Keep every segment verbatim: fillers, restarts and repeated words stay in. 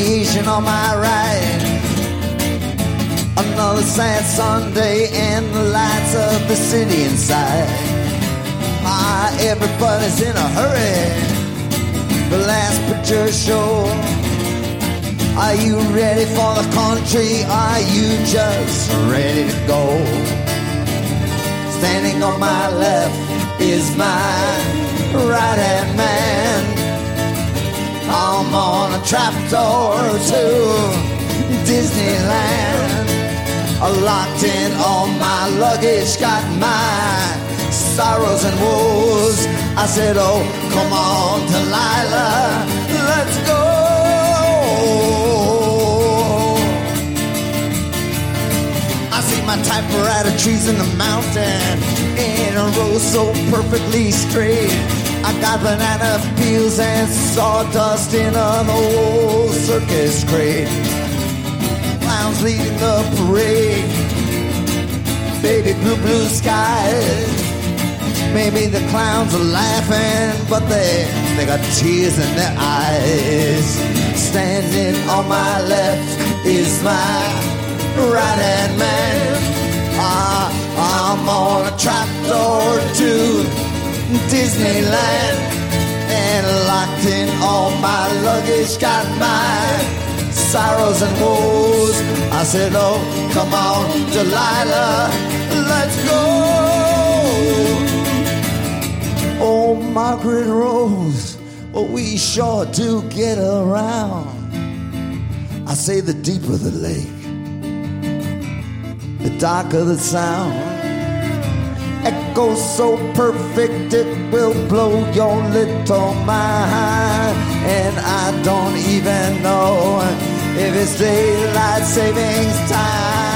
Asian on my right. Another sad Sunday and the lights of the city inside. Ah, everybody's in a hurry. The last picture show. Are you ready for the country? Are you just ready to go? Standing on my left is my right-hand man. I'm on a trapdoor to Disneyland. Locked in all my luggage, got my sorrows and woes. I said, oh, come on, Delilah, let's go. I see my typewriter trees in the mountain in a row so perfectly straight. I got banana peels and sawdust in an old circus crate. Clowns leading the parade, baby blue, blue skies. Maybe the clowns are laughing, but they, they got tears in their eyes. Standing on my left is my right-hand man. Ah, I'm on a trapdoor to Disneyland. And locked in all my luggage, got my sorrows and woes. I said, oh, come on, Delilah, let's go. Oh, Margaret Rose, oh, we sure do get around. I say the deeper the lake, the darker the sound. Echoes so perfect it will blow your little mind. And I don't even know if it's daylight savings time.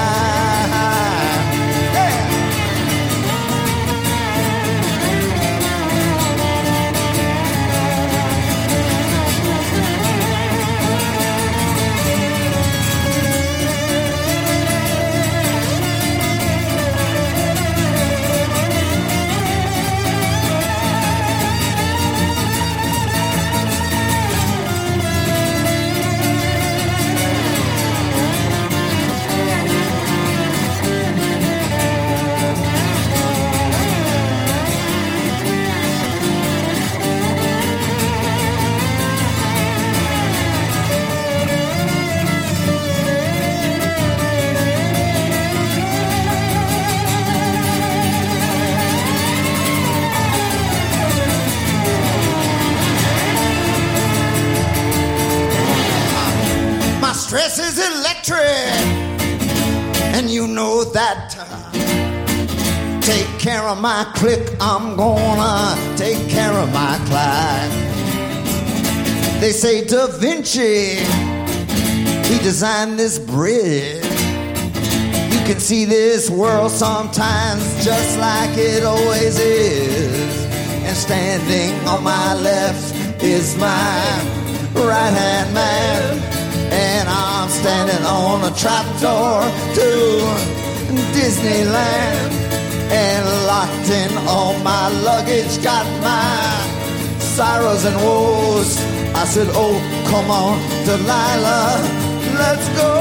Stress is electric, and you know that. uh, Take care of my clique, I'm gonna take care of my Clyde. They say Da Vinci, he designed this bridge. You can see this world sometimes just like it always is. And standing on my left is my right-hand man. And I'm standing on a trapdoor to Disneyland. And locked in all my luggage, got my sorrows and woes. I said, oh, come on, Delilah, let's go.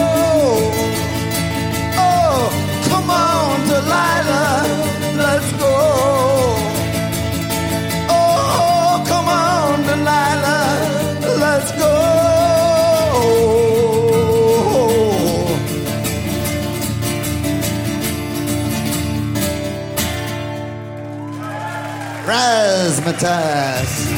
Oh, come on, Delilah, let's go. Oh, come on, Delilah, let's go. Razzmatazz.